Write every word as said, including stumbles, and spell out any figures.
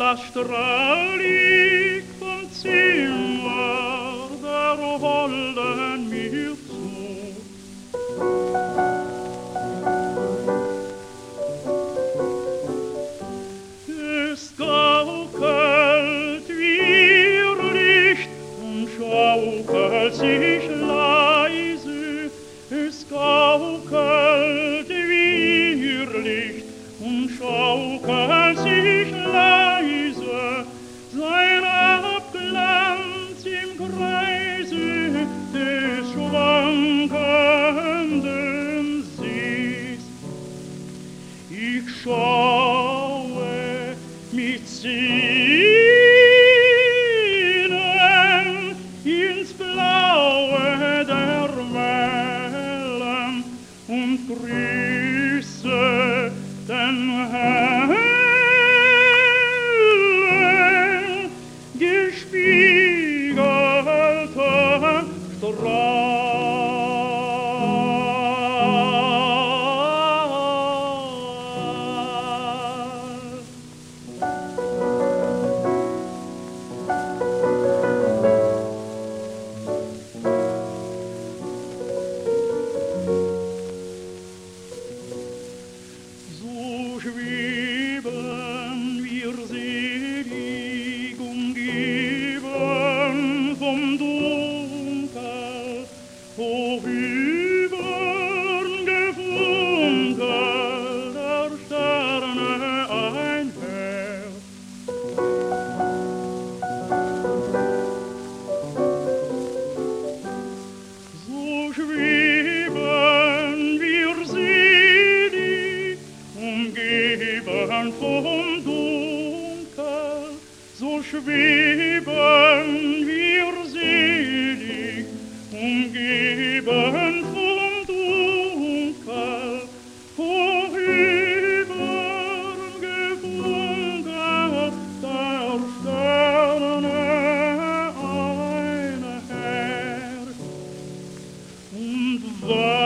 das strahlig vom Zimmer der Holden mir zu. Es gaukelt wie Licht und schaukelt sich leise, es gaukelt wie Licht und schaukelt sich leise, sein Abglanz im Kreise des schwankenden Sees. Ich schaue mit Sinnen ins Blaue der Wellen und grüße den hellen, gespiegelten Strahl. So schweben wir selig umgeben vom Dunkel, vorübern gefunkel der Sterne einher. So schweben wir selig umgeben vom Dunkel, so schweben wir selig, umgeben vom Dunkel, vorüber gefunkelt der Sterne einher. Und